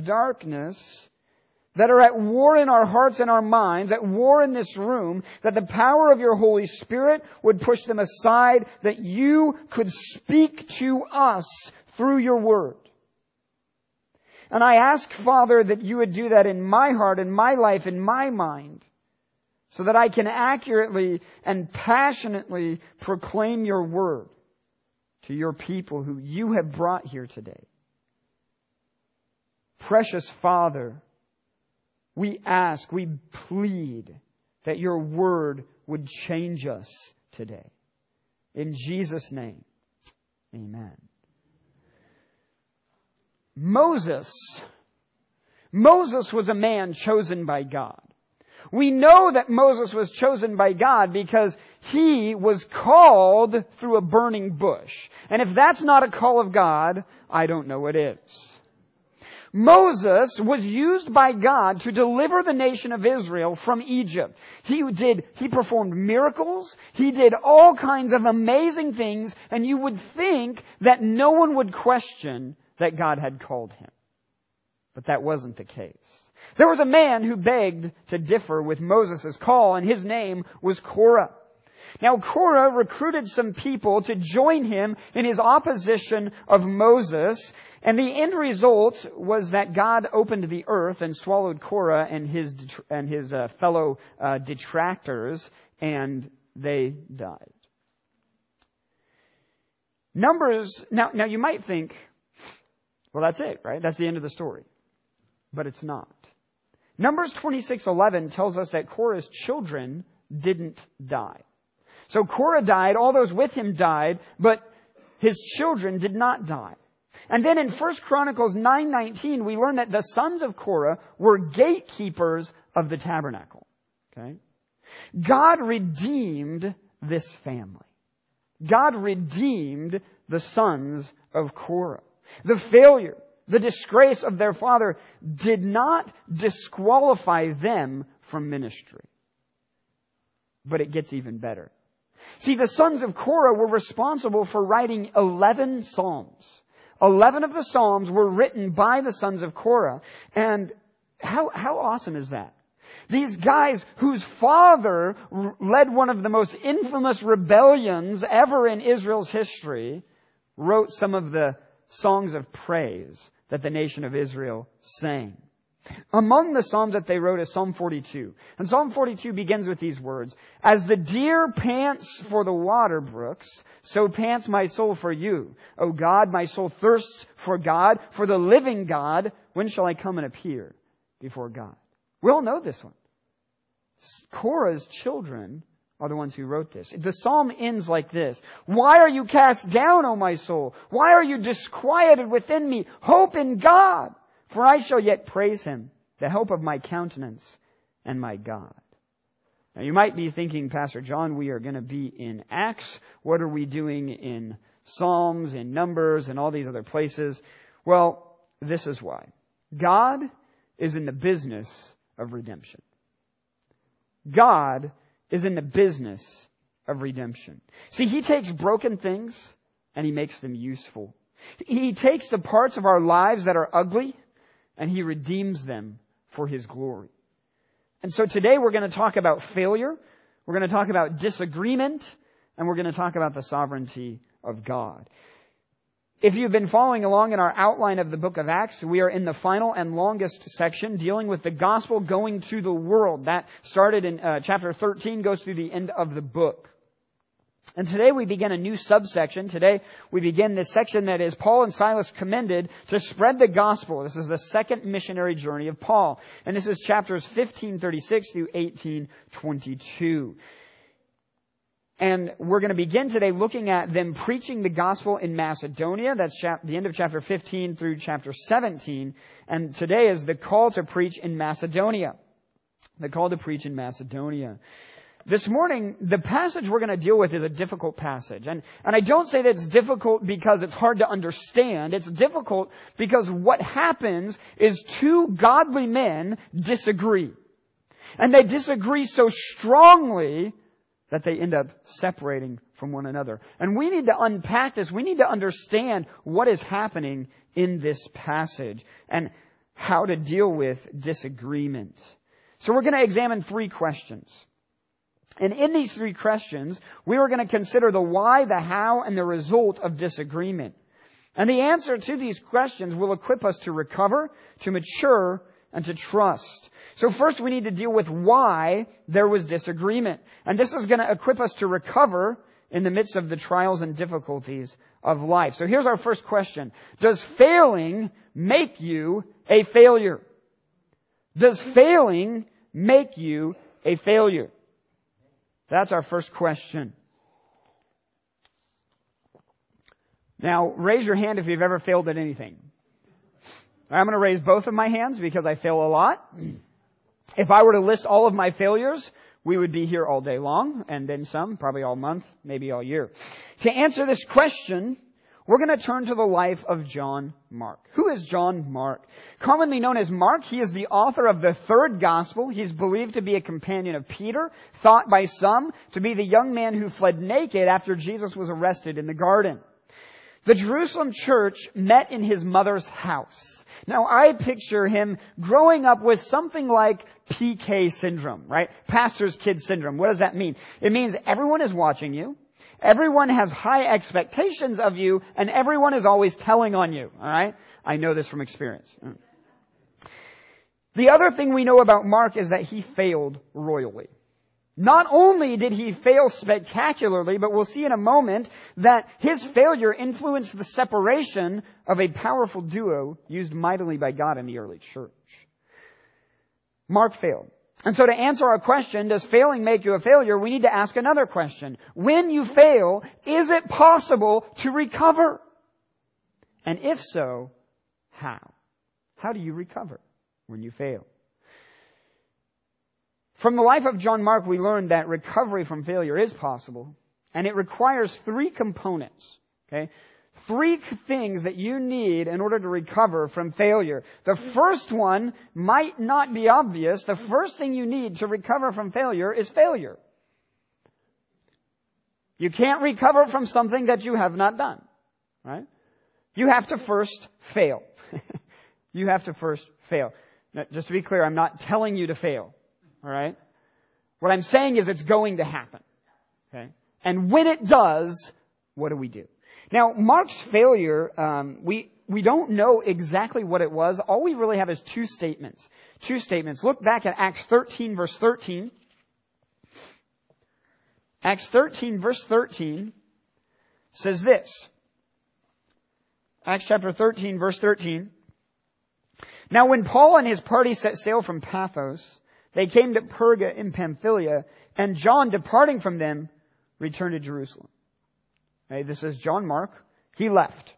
darkness that are at war in our hearts and our minds, at war in this room, that the power of your Holy Spirit would push them aside, that you could speak to us through your word. And I ask, Father, that you would do that in my heart, in my life, in my mind, so that I can accurately and passionately proclaim your word to your people who you have brought here today. Precious Father, we ask, we plead that your word would change us today. In Jesus' name, amen. Moses was a man chosen by God. We know that Moses was chosen by God because he was called through a burning bush. And if that's not a call of God, I don't know what is. Moses was used by God to deliver the nation of Israel from Egypt. He performed miracles. He did all kinds of amazing things, and you would think that no one would question that God had called him. But that wasn't the case. There was a man who begged to differ with Moses' call, and his name was Korah. Now, Korah recruited some people to join him in his opposition of Moses, and the end result was that God opened the earth and swallowed Korah and his fellow detractors, and they died. Numbers, now you might think, well, that's it, right? That's the end of the story. But it's not. Numbers 26:11 tells us that Korah's children didn't die. So Korah died, all those with him died, but his children did not die. And then in 1 Chronicles 9:19, we learn that the sons of Korah were gatekeepers of the tabernacle. Okay? God redeemed this family. God redeemed the sons of Korah. The failure, the disgrace of their father did not disqualify them from ministry. But it gets even better. See, the sons of Korah were responsible for writing 11 Psalms. 11 of the Psalms were written by the sons of Korah. And how awesome is that? These guys whose father led one of the most infamous rebellions ever in Israel's history wrote some of the songs of praise that the nation of Israel sang. Among the psalms that they wrote is Psalm 42. And Psalm 42 begins with these words, "As the deer pants for the water brooks, so pants my soul for you. O God, my soul thirsts for God, for the living God. When shall I come and appear before God?" We all know this one. Korah's children are the ones who wrote this. The psalm ends like this. "Why are you cast down, O my soul? Why are you disquieted within me? Hope in God, for I shall yet praise Him, the help of my countenance and my God." Now you might be thinking, Pastor John, we are going to be in Acts. What are we doing in Psalms, in Numbers, and all these other places? Well, this is why. God is in the business of redemption. God is in the business of redemption. See, He takes broken things and He makes them useful. He takes the parts of our lives that are ugly and He redeems them for His glory. And so today we're going to talk about failure, we're going to talk about disagreement, and we're going to talk about the sovereignty of God. If you've been following along in our outline of the book of Acts, we are in the final and longest section dealing with the gospel going to the world. That started in chapter 13, goes through the end of the book. And today we begin a new subsection. Today we begin this section that is Paul and Silas commended to spread the gospel. This is the second missionary journey of Paul. And this is chapters 15:36 through 18:22. And we're going to begin today looking at them preaching the gospel in Macedonia. That's the end of chapter 15 through chapter 17. And today is the call to preach in Macedonia. The call to preach in Macedonia. This morning, the passage we're going to deal with is a difficult passage. And I don't say that it's difficult because it's hard to understand. It's difficult because what happens is two godly men disagree. And they disagree so strongly that they end up separating from one another. And we need to unpack this. We need to understand what is happening in this passage and how to deal with disagreement. So we're going to examine 3 questions. And in these 3 questions, we are going to consider the why, the how, and the result of disagreement. And the answer to these questions will equip us to recover, to mature, and to trust. So first we need to deal with why there was disagreement. And this is going to equip us to recover in the midst of the trials and difficulties of life. So here's our first question. Does failing make you a failure? Does failing make you a failure? That's our first question. Now, raise your hand if you've ever failed at anything. I'm going to raise both of my hands because I fail a lot. If I were to list all of my failures, we would be here all day long, and then some, probably all month, maybe all year. To answer this question, we're going to turn to the life of John Mark. Who is John Mark? Commonly known as Mark, he is the author of the 3rd gospel. He's believed to be a companion of Peter, thought by some to be the young man who fled naked after Jesus was arrested in the garden. The Jerusalem church met in his mother's house. Now, I picture him growing up with something like PK syndrome, right? Pastor's kid syndrome. What does that mean? It means everyone is watching you, everyone has high expectations of you, and everyone is always telling on you, all right? I know this from experience. The other thing we know about Mark is that he failed royally. Not only did he fail spectacularly, but we'll see in a moment that his failure influenced the separation of a powerful duo used mightily by God in the early church. Mark failed. And so to answer our question, does failing make you a failure, we need to ask another question. When you fail, is it possible to recover? And if so, how? How do you recover when you fail? From the life of John Mark, we learned that recovery from failure is possible, and it requires 3 components, okay? 3 things that you need in order to recover from failure. The first one might not be obvious. The first thing you need to recover from failure is failure. You can't recover from something that you have not done, right? You have to first fail. You have to first fail. Now, just to be clear, I'm not telling you to fail. All right? What I'm saying is it's going to happen. Okay? And when it does, what do we do? Now, Mark's failure, we don't know exactly what it was. All we really have is 2 statements. 2 statements. Look back at Acts 13, verse 13. Acts 13, verse 13 says this. Acts chapter 13, verse 13. Now, when Paul and his party set sail from Paphos, they came to Perga in Pamphylia, and John, departing from them, returned to Jerusalem. Okay, this is John Mark. He left.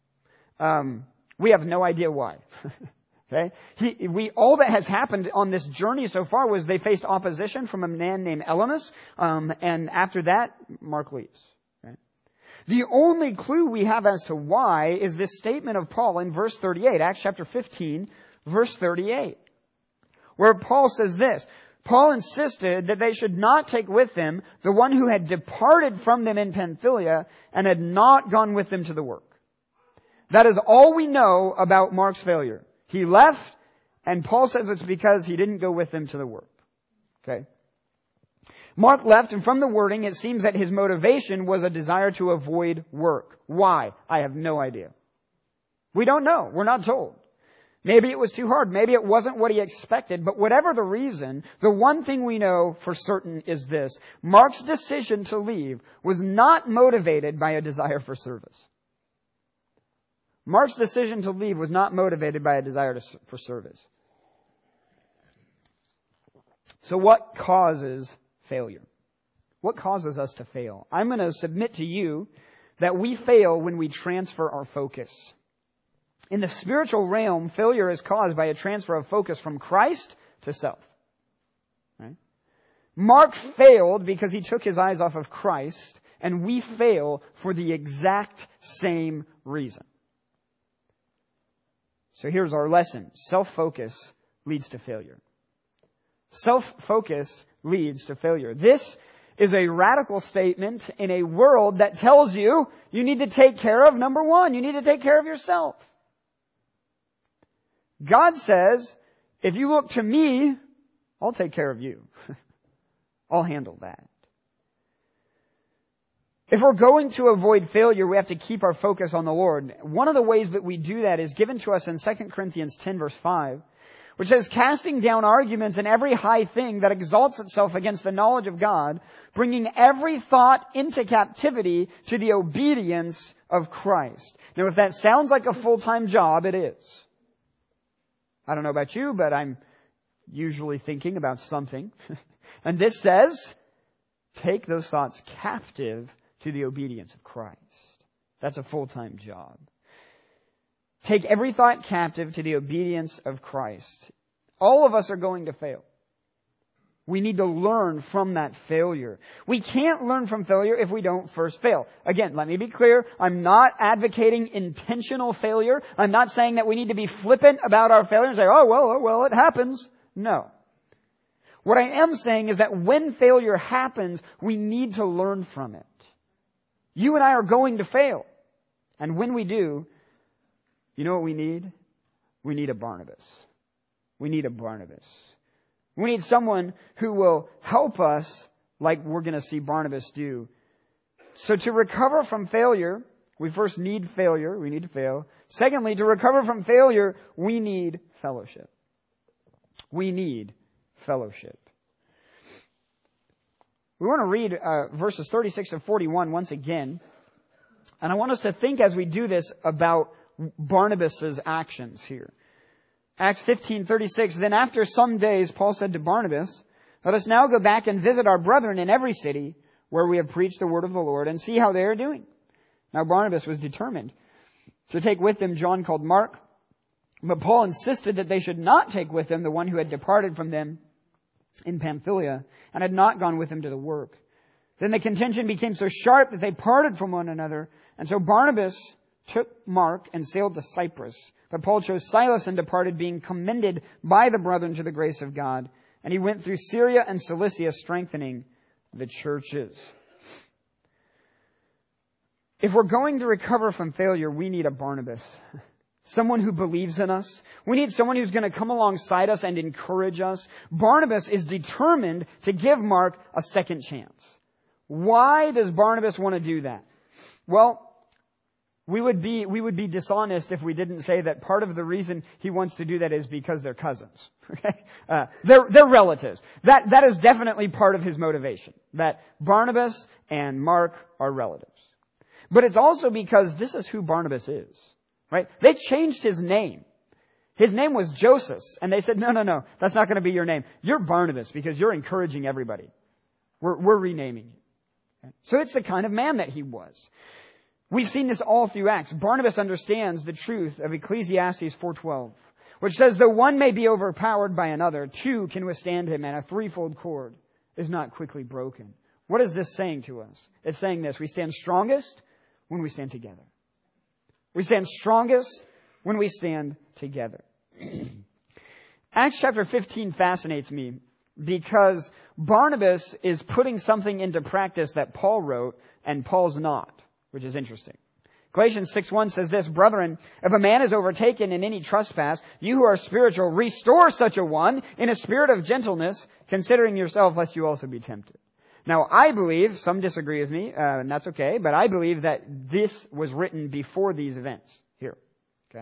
We have no idea why. Okay, all that has happened on this journey so far was they faced opposition from a man named Elymas, and after that, Mark leaves. Okay? The only clue we have as to why is this statement of Paul in verse 38, Acts chapter 15, verse 38. Where Paul says this, Paul insisted that they should not take with them the one who had departed from them in Pamphylia and had not gone with them to the work. That is all we know about Mark's failure. He left, and Paul says it's because he didn't go with them to the work. Okay? Mark left, and from the wording, it seems that his motivation was a desire to avoid work. Why? I have no idea. We don't know. We're not told. Maybe it was too hard. Maybe it wasn't what he expected. But whatever the reason, the one thing we know for certain is this. Mark's decision to leave was not motivated by a desire for service. Mark's decision to leave was not motivated by a desire for service. So what causes failure? What causes us to fail? I'm going to submit to you that we fail when we transfer our focus. In the spiritual realm, failure is caused by a transfer of focus from Christ to self. Right? Mark failed because he took his eyes off of Christ, and we fail for the exact same reason. So here's our lesson. Self-focus leads to failure. Self-focus leads to failure. This is a radical statement in a world that tells you you need to take care of, number one, you need to take care of yourself. God says, if you look to me, I'll take care of you. I'll handle that. If we're going to avoid failure, we have to keep our focus on the Lord. One of the ways that we do that is given to us in 2 Corinthians 10 verse 5, which says, casting down arguments and every high thing that exalts itself against the knowledge of God, bringing every thought into captivity to the obedience of Christ. Now, if that sounds like a full-time job, it is. I don't know about you, but I'm usually thinking about something. And this says, take those thoughts captive to the obedience of Christ. That's a full-time job. Take every thought captive to the obedience of Christ. All of us are going to fail. We need to learn from that failure. We can't learn from failure if we don't first fail. Again, let me be clear. I'm not advocating intentional failure. I'm not saying that we need to be flippant about our failure and say, oh, well, it happens. No. What I am saying is that when failure happens, we need to learn from it. You and I are going to fail. And when we do, you know what we need? We need a Barnabas. We need a Barnabas. We need someone who will help us like we're going to see Barnabas do. So to recover from failure, we first need failure. We need to fail. Secondly, to recover from failure, we need fellowship. We need fellowship. We want to read verses 36 to 41 once again. And I want us to think as we do this about Barnabas' actions here. Acts 15:36. Then after some days, Paul said to Barnabas, let us now go back and visit our brethren in every city where we have preached the word of the Lord and see how they are doing. Now Barnabas was determined to take with them John called Mark, but Paul insisted that they should not take with them the one who had departed from them in Pamphylia and had not gone with him to the work. Then the contention became so sharp that they parted from one another, and so Barnabas took Mark and sailed to Cyprus. But Paul chose Silas and departed, being commended by the brethren to the grace of God. And he went through Syria and Cilicia, strengthening the churches. If we're going to recover from failure, we need a Barnabas. Someone who believes in us. We need someone who's going to come alongside us and encourage us. Barnabas is determined to give Mark a second chance. Why does Barnabas want to do that? Well, we would be dishonest if we didn't say that part of the reason he wants to do that is because they're cousins. Okay? They're relatives. That is definitely part of his motivation. That Barnabas and Mark are relatives. But it's also because this is who Barnabas is. Right? They changed his name. His name was Joseph. And they said, no, that's not going to be your name. You're Barnabas because you're encouraging everybody. We're renaming you. Okay? So it's the kind of man that he was. We've seen this all through Acts. Barnabas understands the truth of Ecclesiastes 4:12, which says, though one may be overpowered by another, two can withstand him, and a threefold cord is not quickly broken. What is this saying to us? It's saying this: we stand strongest when we stand together. We stand strongest when we stand together. Acts chapter 15 fascinates me because Barnabas is putting something into practice that Paul wrote and Paul's not, which is interesting. Galatians 6:1 says this, brethren, if a man is overtaken in any trespass, you who are spiritual, restore such a one in a spirit of gentleness, considering yourself, lest you also be tempted. Now, I believe, some disagree with me, and that's okay, but I believe that this was written before these events here. Okay?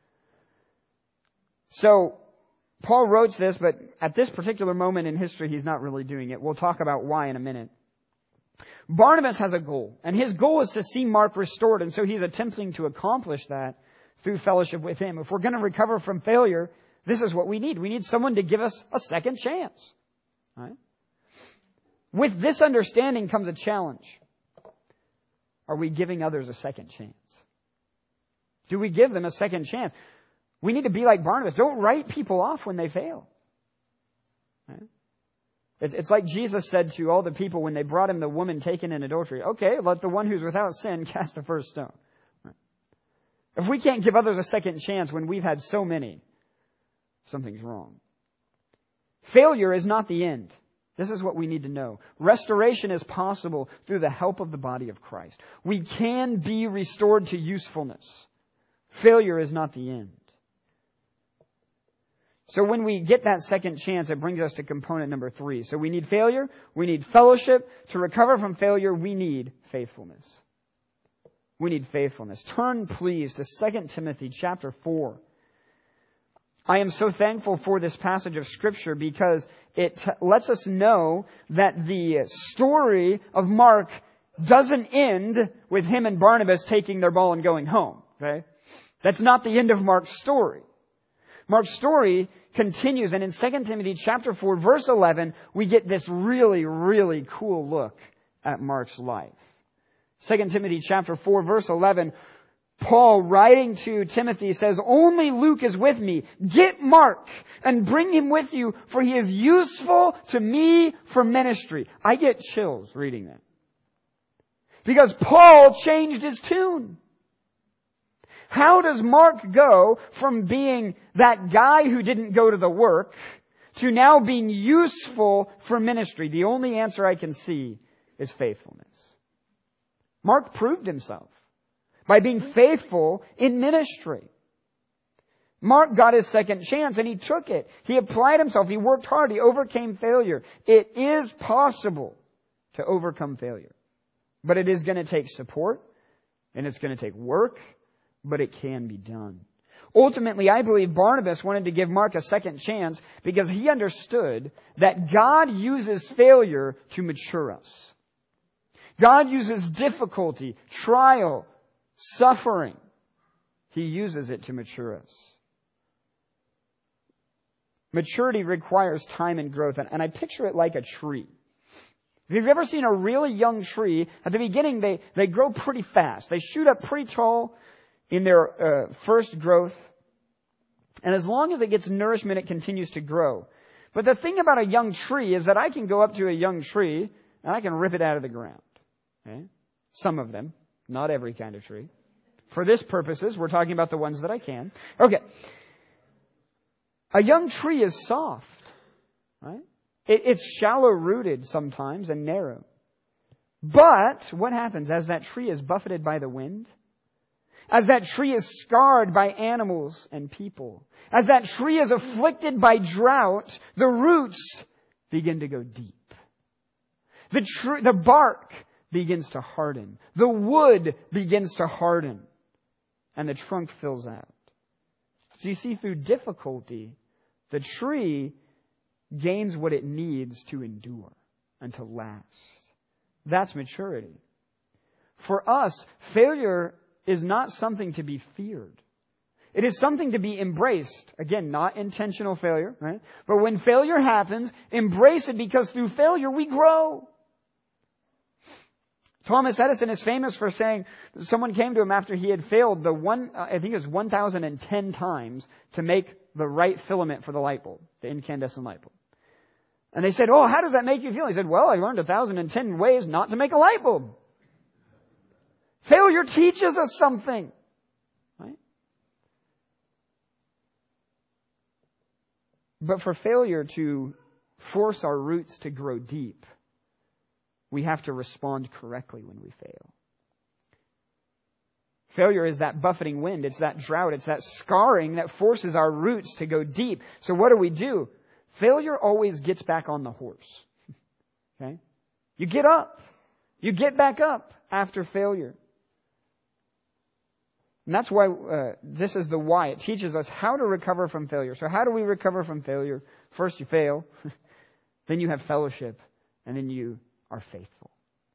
So, Paul wrote this, but at this particular moment in history, he's not really doing it. We'll talk about why in a minute. Barnabas has a goal, and his goal is to see Mark restored, and so he's attempting to accomplish that through fellowship with him. If we're going to recover from failure, this is what we need. We need someone to give us a second chance. All right? With this understanding comes a challenge. Are we giving others a second chance? Do we give them a second chance? We need to be like Barnabas. Don't write people off when they fail. Right? It's like Jesus said to all the people when they brought him the woman taken in adultery. Okay, let the one who's without sin cast the first stone. Right? If we can't give others a second chance when we've had so many, something's wrong. Failure is not the end. This is what we need to know. Restoration is possible through the help of the body of Christ. We can be restored to usefulness. Failure is not the end. So when we get that second chance, it brings us to component number 3. So we need failure, we need fellowship. To recover from failure, we need faithfulness. We need faithfulness. Turn, please, to 2 Timothy chapter 4. I am so thankful for this passage of Scripture because it lets us know that the story of Mark doesn't end with him and Barnabas taking their ball and going home. Okay? That's not the end of Mark's story. Mark's story continues, and in 2 Timothy chapter 4, verse 11, we get this really, really cool look at Mark's life. 2 Timothy chapter 4, verse 11, Paul, writing to Timothy, says, "Only Luke is with me. Get Mark and bring him with you, for he is useful to me for ministry." I get chills reading that. Because Paul changed his tune. How does Mark go from being that guy who didn't go to the work to now being useful for ministry? The only answer I can see is faithfulness. Mark proved himself by being faithful in ministry. Mark got his second chance and he took it. He applied himself. He worked hard. He overcame failure. It is possible to overcome failure. But it is going to take support and it's going to take work, but it can be done. Ultimately, I believe Barnabas wanted to give Mark a second chance because he understood that God uses failure to mature us. God uses difficulty, trial, suffering. He uses it to mature us. Maturity requires time and growth, and I picture it like a tree. If you've ever seen a really young tree, at the beginning they grow pretty fast. They shoot up pretty tall in their first growth. And as long as it gets nourishment, it continues to grow. But the thing about a young tree is that I can go up to a young tree and I can rip it out of the ground. Okay? Some of them. Not every kind of tree. For this purposes, we're talking about the ones that I can. Okay. A young tree is soft. Right? It's shallow-rooted sometimes and narrow. But what happens as that tree is buffeted by the wind? As that tree is scarred by animals and people? As that tree is afflicted by drought, the roots begin to go deep. The bark begins to harden. The wood begins to harden. And the trunk fills out. So you see, through difficulty, the tree gains what it needs to endure and to last. That's maturity. For us, failure is not something to be feared. It is something to be embraced. Again, not intentional failure, right? But when failure happens, embrace it because through failure we grow. Thomas Edison is famous for saying, someone came to him after he had failed I think it was 1,010 times to make the right filament for the light bulb, the incandescent light bulb. And they said, "Oh, how does that make you feel?" He said, "Well, I learned 1,010 ways not to make a light bulb." Failure teaches us something. Right? But for failure to force our roots to grow deep, we have to respond correctly when we fail. Failure is that buffeting wind. It's that drought. It's that scarring that forces our roots to go deep. So what do? Failure always gets back on the horse. Okay? You get up. You get back up after failure. And that's why this is the why. It teaches us how to recover from failure. So how do we recover from failure? First you fail. Then you have fellowship. And then you are faithful.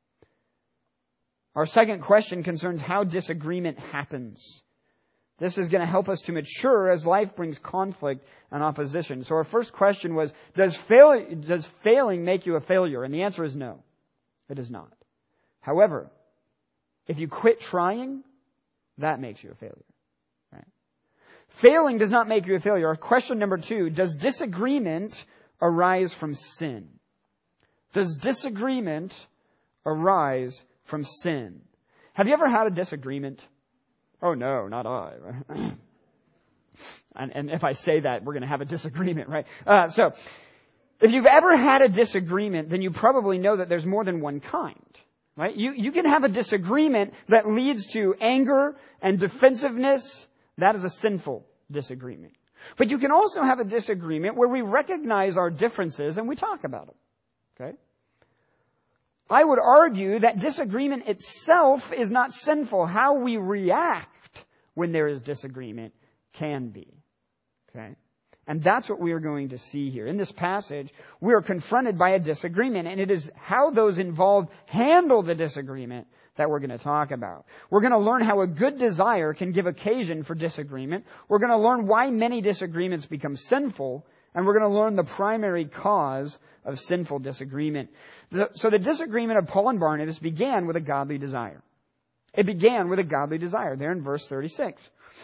Our second question concerns how disagreement happens. This is going to help us to mature as life brings conflict and opposition. So our first question was, does failing make you a failure? And the answer is no. It does not. However, if you quit trying, that makes you a failure. Right? Failing does not make you a failure. Question number 2, does disagreement arise from sin? Does disagreement arise from sin? Have you ever had a disagreement? Oh no, not I. Right? And if I say that, we're going to have a disagreement, right? So, if you've ever had a disagreement, then you probably know that there's more than one kind, right? You can have a disagreement that leads to anger and defensiveness. That is a sinful disagreement. But you can also have a disagreement where we recognize our differences and we talk about them. Okay? I would argue that disagreement itself is not sinful. How we react when there is disagreement can be. Okay? And that's what we are going to see here. In this passage, we are confronted by a disagreement, and it is how those involved handle the disagreement that we're going to talk about. We're going to learn how a good desire can give occasion for disagreement. We're going to learn why many disagreements become sinful, and we're going to learn the primary cause of sinful disagreement. So the disagreement of Paul and Barnabas began with a godly desire. It began with a godly desire, there in verse 36.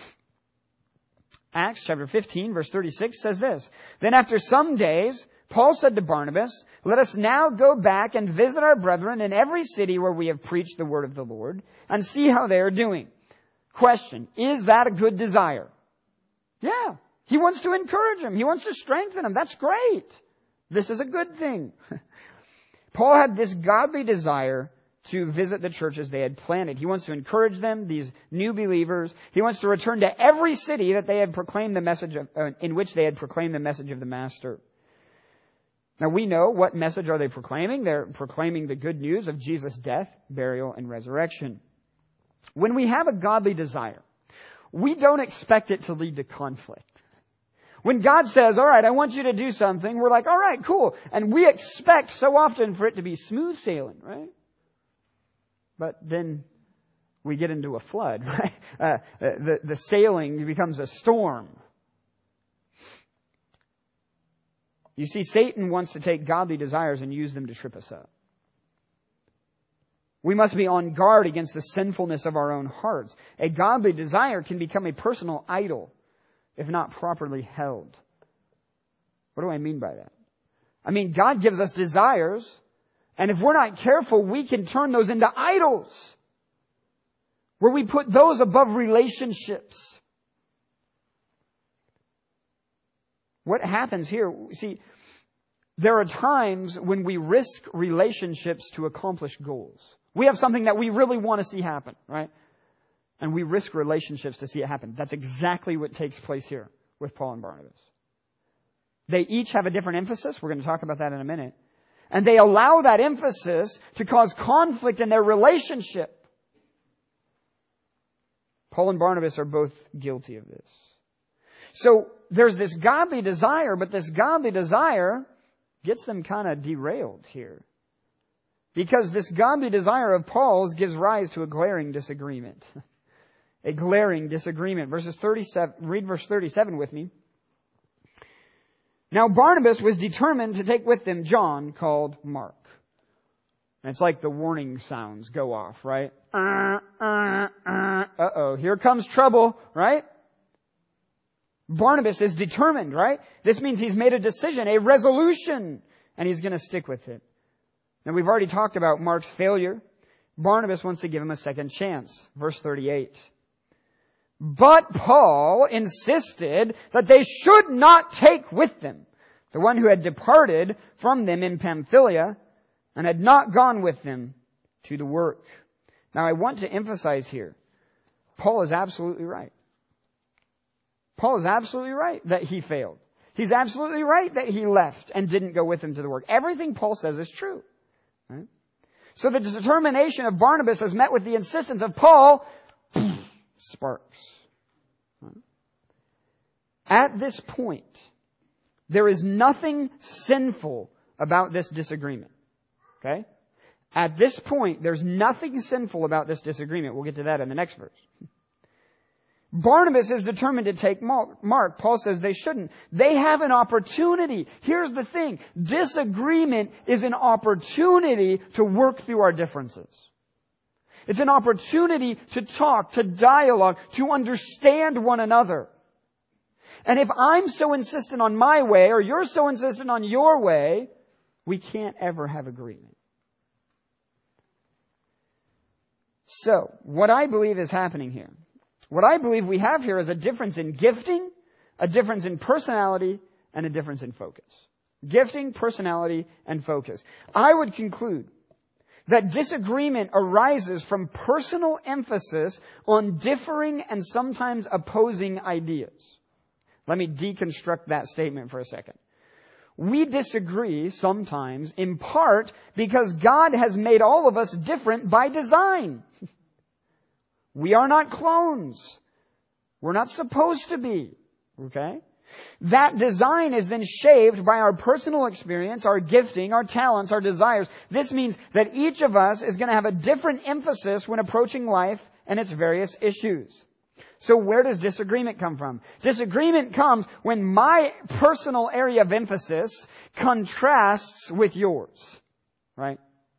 Acts chapter 15, verse 36 says this, "Then after some days, Paul said to Barnabas, 'Let us now go back and visit our brethren in every city where we have preached the word of the Lord and see how they are doing.'" Question, is that a good desire? Yeah. He wants to encourage them. He wants to strengthen them. That's great. This is a good thing. Paul had this godly desire to visit the churches they had planted. He wants to encourage them, these new believers. He wants to return to every city that they had proclaimed the message of, in which they had proclaimed the message of the Master. Now we know what message are they proclaiming. They're proclaiming the good news of Jesus' death, burial, and resurrection. When we have a godly desire, we don't expect it to lead to conflict. When God says, all right, I want you to do something, we're like, all right, cool. And we expect so often for it to be smooth sailing, right? But then we get into a flood, right? The sailing becomes a storm. You see, Satan wants to take godly desires and use them to trip us up. We must be on guard against the sinfulness of our own hearts. A godly desire can become a personal idol if not properly held. What do I mean by that? I mean, God gives us desires, and if we're not careful, we can turn those into idols, where we put those above relationships. What happens here, see, there are times when we risk relationships to accomplish goals. We have something that we really want to see happen, right? And we risk relationships to see it happen. That's exactly what takes place here with Paul and Barnabas. They each have a different emphasis. We're going to talk about that in a minute. And they allow that emphasis to cause conflict in their relationship. Paul and Barnabas are both guilty of this. So there's this godly desire, but this godly desire gets them kind of derailed here. Because this godly desire of Paul's gives rise to a glaring disagreement. A glaring disagreement. Read verse 37 with me. "Now Barnabas was determined to take with them John, called Mark." And it's like the warning sounds go off, right? Uh-oh, here comes trouble, right? Barnabas is determined, right? This means he's made a decision, a resolution, and he's going to stick with it. Now we've already talked about Mark's failure. Barnabas wants to give him a second chance. Verse 38. "But Paul insisted that they should not take with them the one who had departed from them in Pamphylia and had not gone with them to the work." Now I want to emphasize here, Paul is absolutely right. Paul is absolutely right that he failed. He's absolutely right that he left and didn't go with them to the work. Everything Paul says is true. Right? So the determination of Barnabas is met with the insistence of Paul. Sparks. At this point, there is nothing sinful about this disagreement. Okay? At this point, there's nothing sinful about this disagreement. We'll get to that in the next verse. Barnabas is determined to take Mark. Paul says they shouldn't. They have an opportunity. Here's the thing. Disagreement is an opportunity to work through our differences. It's an opportunity to talk, to dialogue, to understand one another. And if I'm so insistent on my way, or you're so insistent on your way, we can't ever have agreement. So, what I believe is happening here, what I believe we have here is a difference in gifting, a difference in personality, and a difference in focus. Gifting, personality, and focus. I would conclude that disagreement arises from personal emphasis on differing and sometimes opposing ideas. Let me deconstruct that statement for a second. We disagree sometimes in part because God has made all of us different by design. We are not clones. We're not supposed to be. Okay? That design is then shaped by our personal experience, our gifting, our talents, our desires. This means that each of us is going to have a different emphasis when approaching life and its various issues. So where does disagreement come from? Disagreement comes when my personal area of emphasis contrasts with yours. Right?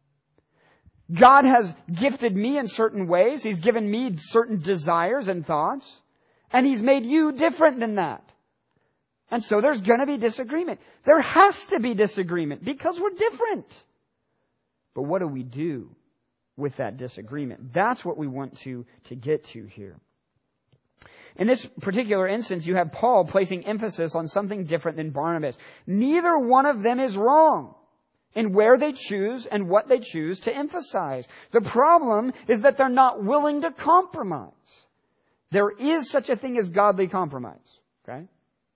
God has gifted me in certain ways. He's given me certain desires and thoughts. And He's made you different than that. And so there's going to be disagreement. There has to be disagreement because we're different. But what do we do with that disagreement? That's what we want to get to here. In this particular instance, you have Paul placing emphasis on something different than Barnabas. Neither one of them is wrong in where they choose and what they choose to emphasize. The problem is that they're not willing to compromise. There is such a thing as godly compromise. Okay?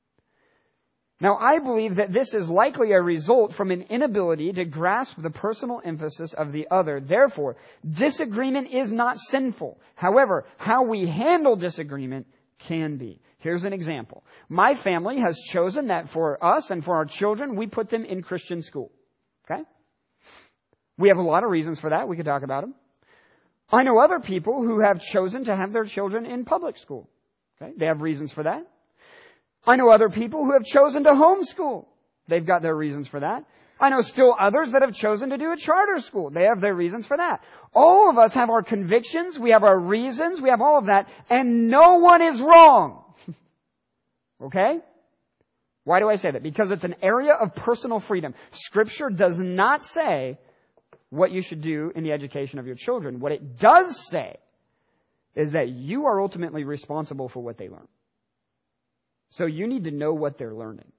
Now, I believe that this is likely a result from an inability to grasp the personal emphasis of the other. Therefore, disagreement is not sinful. However, how we handle disagreement can be. Here's an example. My family has chosen that for us and for our children, we put them in Christian school. Okay? We have a lot of reasons for that. We could talk about them. I know other people who have chosen to have their children in public school. Okay? They have reasons for that. I know other people who have chosen to homeschool. They've got their reasons for that. I know still others that have chosen to do a charter school. They have their reasons for that. All of us have our convictions. We have our reasons. We have all of that. And no one is wrong. Okay? Why do I say that? Because it's an area of personal freedom. Scripture does not say what you should do in the education of your children. What it does say is that you are ultimately responsible for what they learn. So you need to know what they're learning.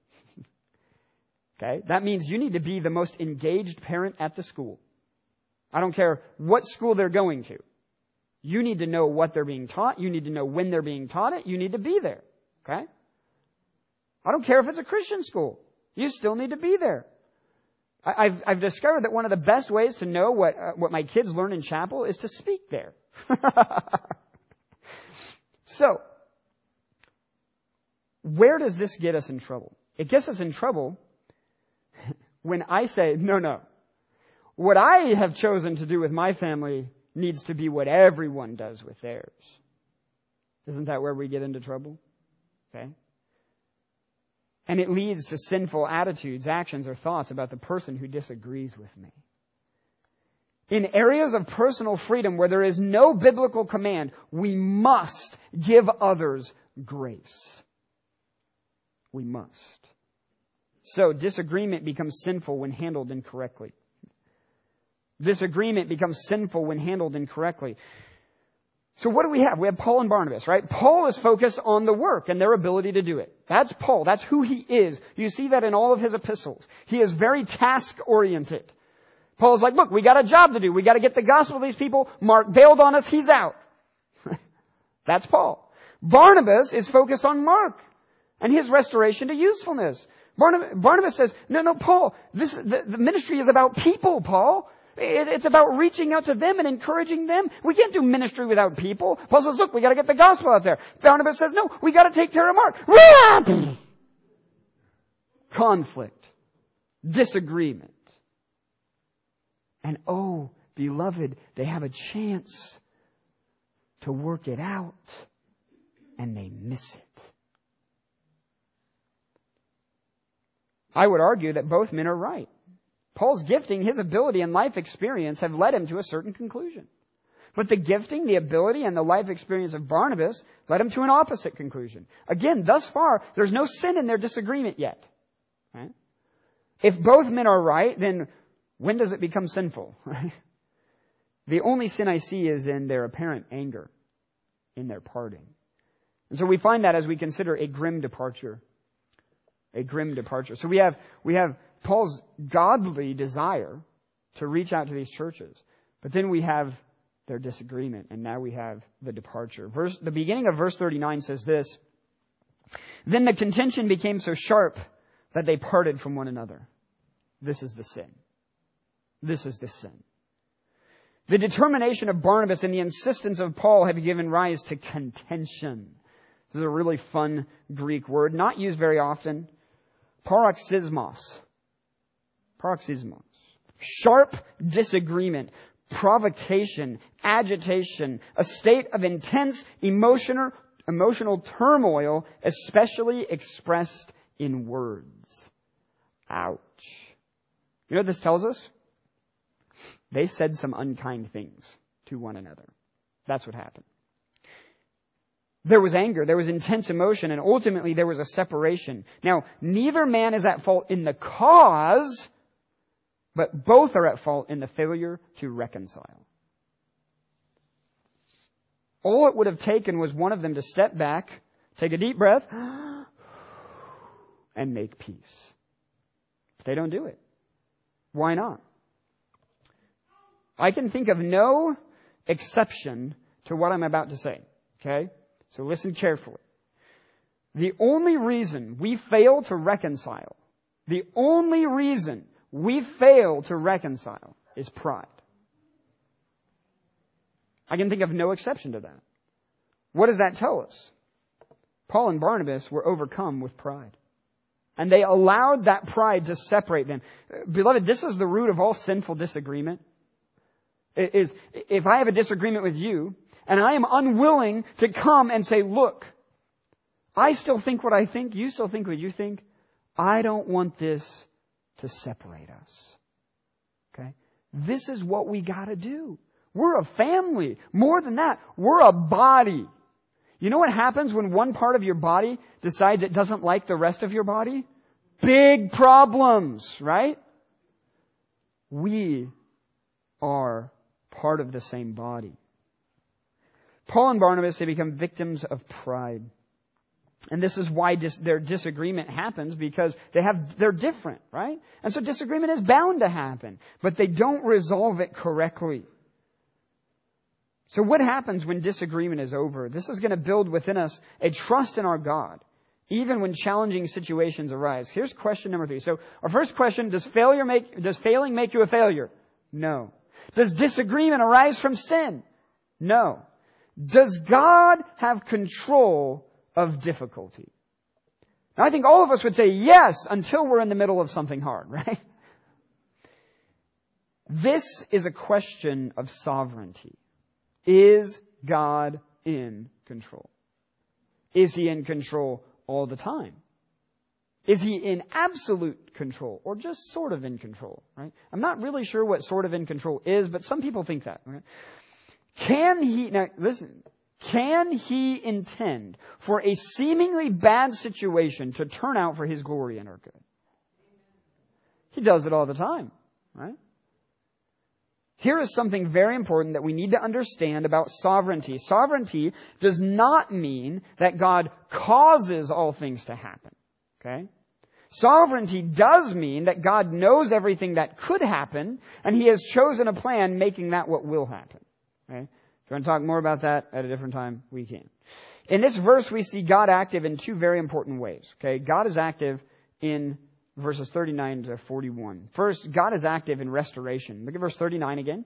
Okay? That means you need to be the most engaged parent at the school. I don't care what school they're going to. You need to know what they're being taught. You need to know when they're being taught it. You need to be there. Okay? I don't care if it's a Christian school. You still need to be there. I've discovered that one of the best ways to know what my kids learn in chapel is to speak there. So, where does this get us in trouble? It gets us in trouble when I say, no. What I have chosen to do with my family needs to be what everyone does with theirs. Isn't that where we get into trouble? Okay? And it leads to sinful attitudes, actions, or thoughts about the person who disagrees with me. In areas of personal freedom where there is no biblical command, we must give others grace. We must. So disagreement becomes sinful when handled incorrectly. Disagreement becomes sinful when handled incorrectly. So what do we have? We have Paul and Barnabas, right? Paul is focused on the work and their ability to do it. That's Paul. That's who he is. You see that in all of his epistles. He is very task-oriented. Paul's like, look, we got a job to do. We got to get the gospel to these people. Mark bailed on us. He's out. That's Paul. Barnabas is focused on Mark and his restoration to usefulness. Barnabas says, no, Paul, the ministry is about people, Paul. It's about reaching out to them and encouraging them. We can't do ministry without people. Paul says, look, we got to get the gospel out there. Barnabas says, no, we got to take care of Mark. Conflict. Disagreement. And oh, beloved, they have a chance to work it out and they miss it. I would argue that both men are right. Paul's gifting, his ability, and life experience have led him to a certain conclusion. But the gifting, the ability, and the life experience of Barnabas led him to an opposite conclusion. Again, thus far, there's no sin in their disagreement yet. Right? If both men are right, then when does it become sinful? Right? The only sin I see is in their apparent anger, in their parting. And so we find that as we consider a grim departure. A grim departure. So we have Paul's godly desire to reach out to these churches. But then we have their disagreement, and now we have the departure. The beginning of verse 39 says this, Then the contention became so sharp that they parted from one another. This is the sin. This is the sin. The determination of Barnabas and the insistence of Paul have given rise to contention. This is a really fun Greek word, not used very often. Paroxysmos. Paroxysmos. Sharp disagreement, provocation, agitation, a state of intense emotional turmoil, especially expressed in words. Ouch. You know what this tells us? They said some unkind things to one another. That's what happened. There was anger, there was intense emotion, and ultimately there was a separation. Now, neither man is at fault in the cause, but both are at fault in the failure to reconcile. All it would have taken was one of them to step back, take a deep breath, and make peace. But they don't do it. Why not? I can think of no exception to what I'm about to say. Okay? So listen carefully. The only reason we fail to reconcile, is pride. I can think of no exception to that. What does that tell us? Paul and Barnabas were overcome with pride. And they allowed that pride to separate them. Beloved, this is the root of all sinful disagreement. Is if I have a disagreement with you, and I am unwilling to come and say, look, I still think what I think, you still think what you think. I don't want this to separate us. Okay? This is what we gotta do. We're a family. More than that, we're a body. You know what happens when one part of your body decides it doesn't like the rest of your body? Big problems, right? We are part of the same body. Paul and Barnabas, they become victims of pride. And this is why their disagreement happens, because they're different, right? And so disagreement is bound to happen, but they don't resolve it correctly. So what happens when disagreement is over? This is going to build within us a trust in our God, even when challenging situations arise. Here's question number 3. So our first question, does failing make you a failure? No. Does disagreement arise from sin? No. Does God have control of difficulty? Now, I think all of us would say yes until we're in the middle of something hard, right? This is a question of sovereignty. Is God in control? Is He in control all the time? Is He in absolute control or just sort of in control, right? I'm not really sure what sort of in control is, but some people think that. Right? Can He intend for a seemingly bad situation to turn out for His glory and our good? He does it all the time, right? Here is something very important that we need to understand about sovereignty. Sovereignty does not mean that God causes all things to happen. Okay? Sovereignty does mean that God knows everything that could happen, and He has chosen a plan making that what will happen. Okay? If you want to talk more about that at a different time, we can. In this verse, we see God active in 2 very important ways. Okay? God is active in verses 39 to 41. First, God is active in restoration. Look at verse 39 again.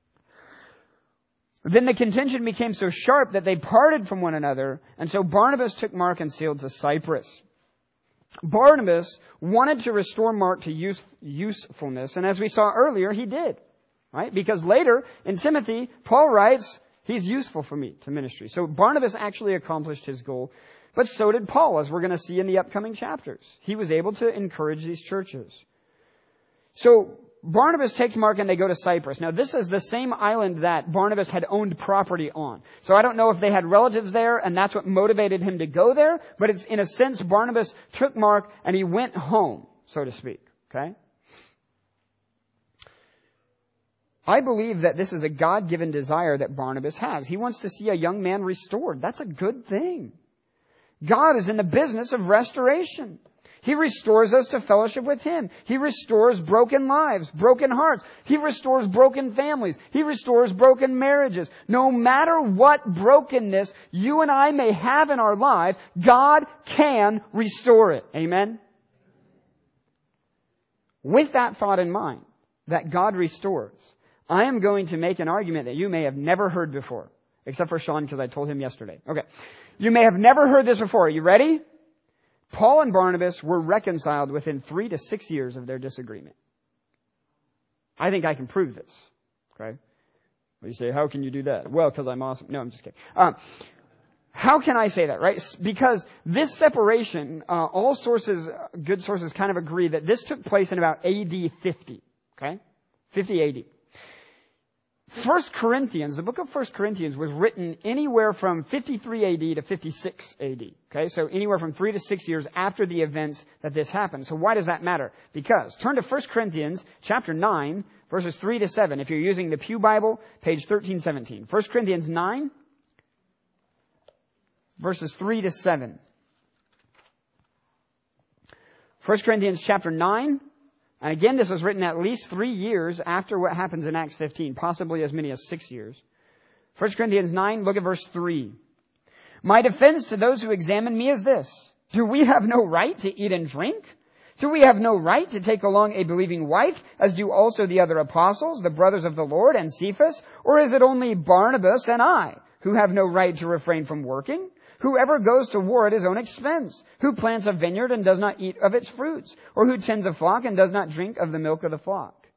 Then the contention became so sharp that they parted from one another, and so Barnabas took Mark and sailed to Cyprus. Barnabas wanted to restore Mark to usefulness, and as we saw earlier, he did. Right? Because later, in Timothy, Paul writes, he's useful for me to ministry. So Barnabas actually accomplished his goal. But so did Paul, as we're going to see in the upcoming chapters. He was able to encourage these churches. So Barnabas takes Mark and they go to Cyprus. Now, this is the same island that Barnabas had owned property on. So I don't know if they had relatives there and that's what motivated him to go there. But it's in a sense, Barnabas took Mark and he went home, so to speak. Okay? I believe that this is a God-given desire that Barnabas has. He wants to see a young man restored. That's a good thing. God is in the business of restoration. He restores us to fellowship with Him. He restores broken lives, broken hearts. He restores broken families. He restores broken marriages. No matter what brokenness you and I may have in our lives, God can restore it. Amen? With that thought in mind, that God restores, I am going to make an argument that you may have never heard before. Except for Sean, because I told him yesterday. Okay. You may have never heard this before. Are you ready? Paul and Barnabas were reconciled within 3 to 6 years of their disagreement. I think I can prove this. Okay? Well, you say, how can you do that? Well, because I'm awesome. No, I'm just kidding. How can I say that, right? Because this separation, all sources, good sources kind of agree that this took place in about AD 50. Okay? 50 AD. 1 Corinthians, the book of 1 Corinthians was written anywhere from 53 AD to 56 AD. Okay, so anywhere from 3 to 6 years after the events that this happened. So why does that matter? Because, turn to 1 Corinthians chapter 9, verses 3 to 7. If you're using the Pew Bible, page 1317. 1 Corinthians 9, verses 3 to 7. 1 Corinthians chapter 9, and again, this was written at least 3 years after what happens in Acts 15, possibly as many as 6 years. 1 Corinthians 9, look at verse 3. My defense to those who examine me is this. Do we have no right to eat and drink? Do we have no right to take along a believing wife, as do also the other apostles, the brothers of the Lord, and Cephas? Or is it only Barnabas and I who have no right to refrain from working? Whoever goes to war at his own expense, who plants a vineyard and does not eat of its fruits, or who tends a flock and does not drink of the milk of the flock.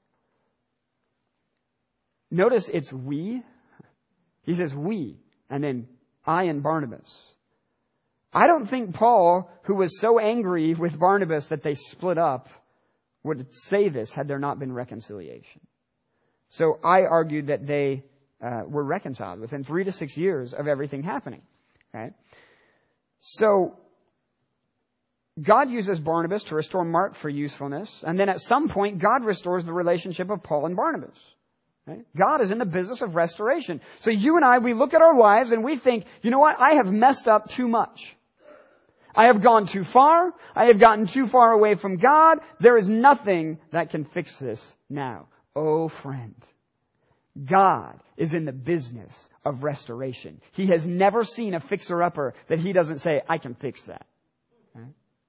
Notice it's we. He says we, and then I and Barnabas. I don't think Paul, who was so angry with Barnabas that they split up, would say this had there not been reconciliation. So I argued that they were reconciled within 3 to 6 years of everything happening. Okay? So, God uses Barnabas to restore Mark for usefulness, and then at some point, God restores the relationship of Paul and Barnabas. Okay? God is in the business of restoration. So you and I, we look at our lives and we think, you know what? I have messed up too much. I have gone too far. I have gotten too far away from God. There is nothing that can fix this now. Oh, friend. God is in the business of restoration. He has never seen a fixer-upper that He doesn't say, I can fix that. Okay?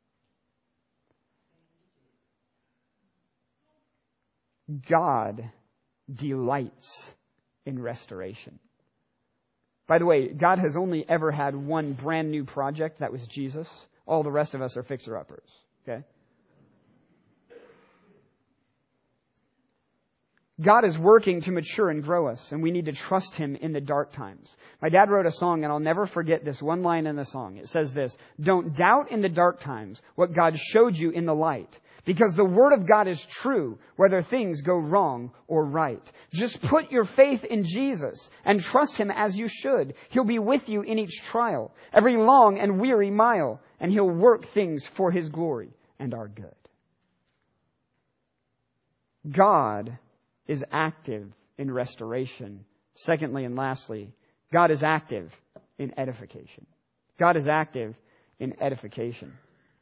God delights in restoration. By the way, God has only ever had one brand new project. That was Jesus. All the rest of us are fixer-uppers. Okay? God is working to mature and grow us, and we need to trust Him in the dark times. My dad wrote a song, and I'll never forget this one line in the song. It says this, don't doubt in the dark times what God showed you in the light, because the Word of God is true, whether things go wrong or right. Just put your faith in Jesus and trust Him as you should. He'll be with you in each trial, every long and weary mile, and He'll work things for His glory and our good. God is active in restoration. Secondly and lastly, God is active in edification. God is active in edification.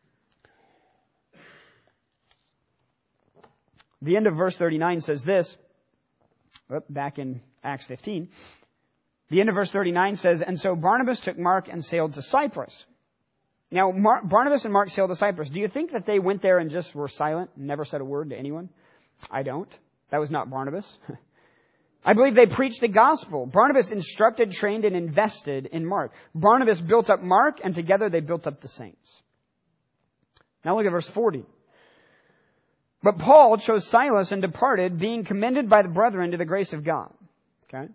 The end of verse 39 says this, back in Acts 15. The end of verse 39 says, and so Barnabas took Mark and sailed to Cyprus. Now, Barnabas and Mark sailed to Cyprus. Do you think that they went there and just were silent and never said a word to anyone? I don't. That was not Barnabas. I believe they preached the gospel. Barnabas instructed, trained, and invested in Mark. Barnabas built up Mark, and together they built up the saints. Now look at verse 40. But Paul chose Silas and departed, being commended by the brethren to the grace of God. Okay?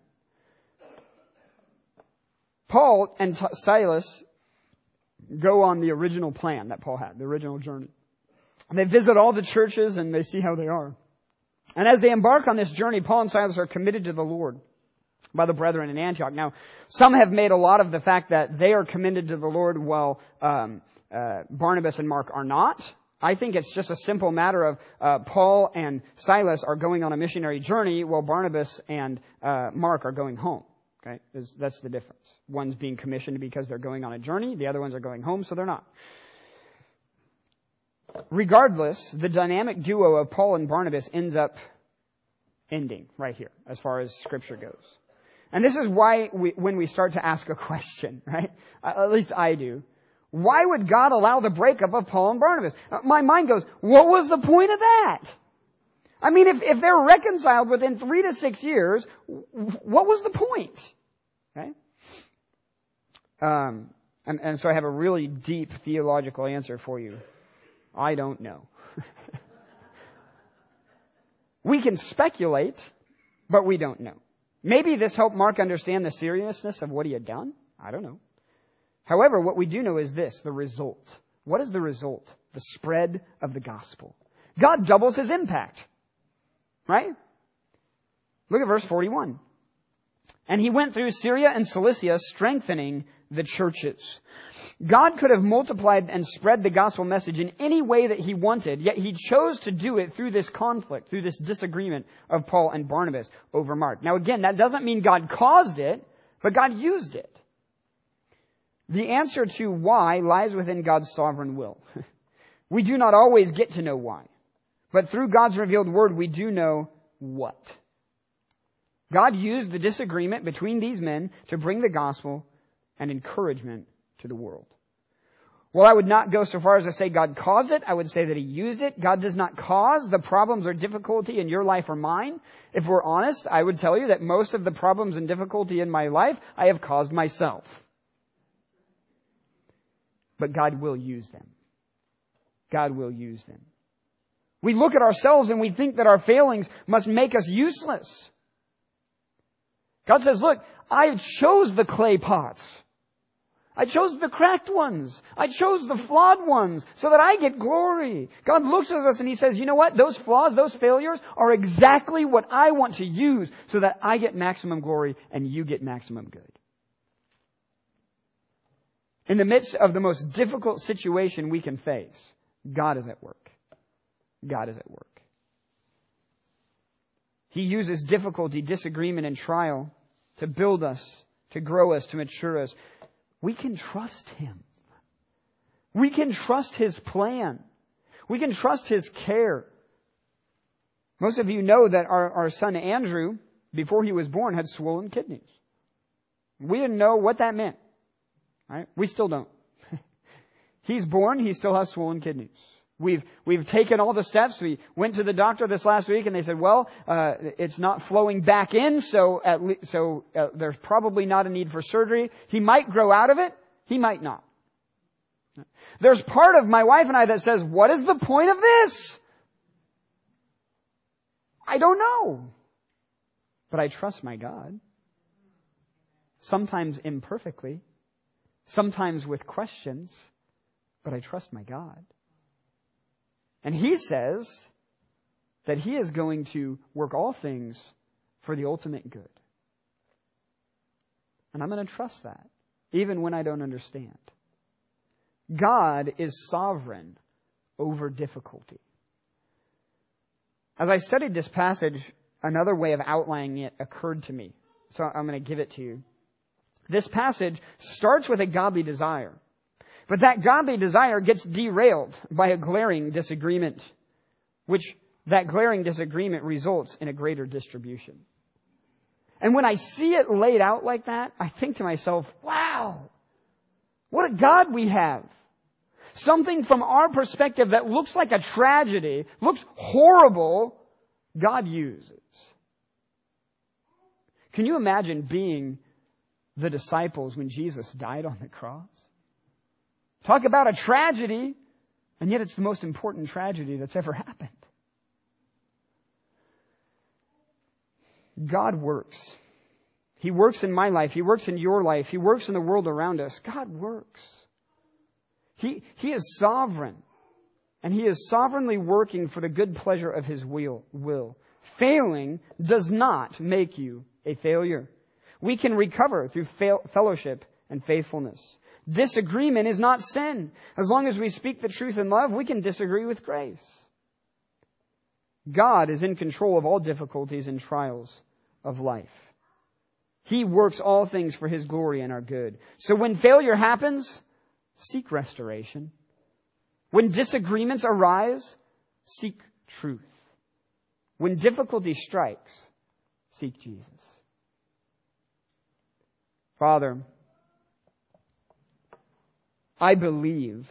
Paul and Silas go on the original plan that Paul had, the original journey. And they visit all the churches and they see how they are. And as they embark on this journey, Paul and Silas are committed to the Lord by the brethren in Antioch. Now, some have made a lot of the fact that they are commended to the Lord while Barnabas and Mark are not. I think it's just a simple matter of Paul and Silas are going on a missionary journey while Barnabas and Mark are going home. Okay, that's the difference. One's being commissioned because they're going on a journey. The other ones are going home, so they're not. Regardless, the dynamic duo of Paul and Barnabas ends up ending right here, as far as Scripture goes. And this is why when we start to ask a question, right? At least I do. Why would God allow the breakup of Paul and Barnabas? My mind goes, what was the point of that? I mean, if they're reconciled within 3 to 6 years, what was the point? Okay? And so I have a really deep theological answer for you. I don't know. We can speculate, but we don't know. Maybe this helped Mark understand the seriousness of what he had done. I don't know. However, what we do know is this, the result. What is the result? The spread of the gospel. God doubles his impact. Right? Look at verse 41. And he went through Syria and Cilicia, strengthening the churches. God could have multiplied and spread the gospel message in any way that he wanted, yet he chose to do it through this conflict, through this disagreement of Paul and Barnabas over Mark. Now again, that doesn't mean God caused it, but God used it. The answer to why lies within God's sovereign will. We do not always get to know why, but through God's revealed word, we do know what. God used the disagreement between these men to bring the gospel and encouragement to the world. Well, I would not go so far as to say God caused it. I would say that he used it. God does not cause the problems or difficulty in your life or mine. If we're honest, I would tell you that most of the problems and difficulty in my life, I have caused myself. But God will use them. God will use them. We look at ourselves and we think that our failings must make us useless. God says, look, I chose the clay pots. I chose the cracked ones. I chose the flawed ones so that I get glory. God looks at us and he says, you know what? Those flaws, those failures are exactly what I want to use so that I get maximum glory and you get maximum good. In the midst of the most difficult situation we can face, God is at work. God is at work. He uses difficulty, disagreement, and trial to build us, to grow us, to mature us. We can trust him. We can trust his plan. We can trust his care. Most of you know that our son Andrew, before he was born, had swollen kidneys. We didn't know what that meant. Right? We still don't. He's born, he still has swollen kidneys. We've taken all the steps. We went to the doctor this last week and they said, well, it's not flowing back in, so there's probably not a need for surgery. He might grow out of it. He might not. There's part of my wife and I that says, what is the point of this? I don't know. But I trust my God. Sometimes imperfectly. Sometimes with questions. But I trust my God. And he says that he is going to work all things for the ultimate good. And I'm going to trust that, even when I don't understand. God is sovereign over difficulty. As I studied this passage, another way of outlining it occurred to me. So I'm going to give it to you. This passage starts with a godly desire. But that godly desire gets derailed by a glaring disagreement, which that glaring disagreement results in a greater distribution. And when I see it laid out like that, I think to myself, wow, what a God we have. Something from our perspective that looks like a tragedy, looks horrible, God uses. Can you imagine being the disciples when Jesus died on the cross? Talk about a tragedy, and yet it's the most important tragedy that's ever happened. God works. He works in my life. He works in your life. He works in the world around us. God works. He is sovereign. And he is sovereignly working for the good pleasure of his will. Failing does not make you a failure. We can recover through fellowship and faithfulness. Disagreement is not sin. As long as we speak the truth in love, we can disagree with grace. God is in control of all difficulties and trials of life. He works all things for his glory and our good. So when failure happens, seek restoration. When disagreements arise, seek truth. When difficulty strikes, seek Jesus. Father, I believe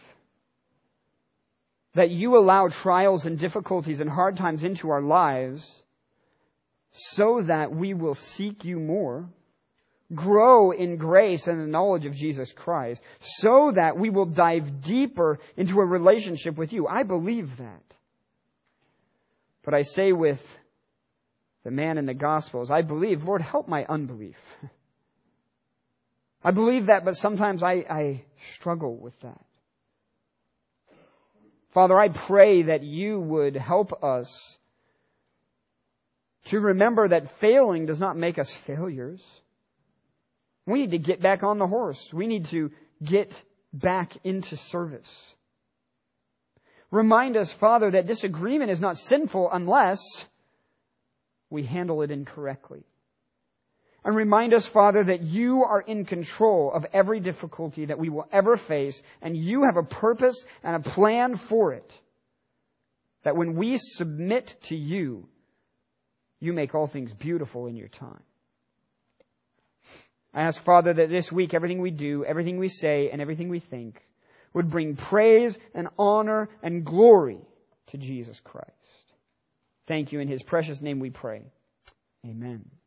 that you allow trials and difficulties and hard times into our lives so that we will seek you more, grow in grace and the knowledge of Jesus Christ, so that we will dive deeper into a relationship with you. I believe that. But I say with the man in the Gospels, I believe, Lord, help my unbelief. I believe that, but sometimes I struggle with that. Father, I pray that you would help us to remember that failing does not make us failures. We need to get back on the horse. We need to get back into service. Remind us, Father, that disagreement is not sinful unless we handle it incorrectly. And remind us, Father, that you are in control of every difficulty that we will ever face, and you have a purpose and a plan for it. That when we submit to you, you make all things beautiful in your time. I ask, Father, that this week everything we do, everything we say, and everything we think would bring praise and honor and glory to Jesus Christ. Thank you. In His precious name we pray. Amen.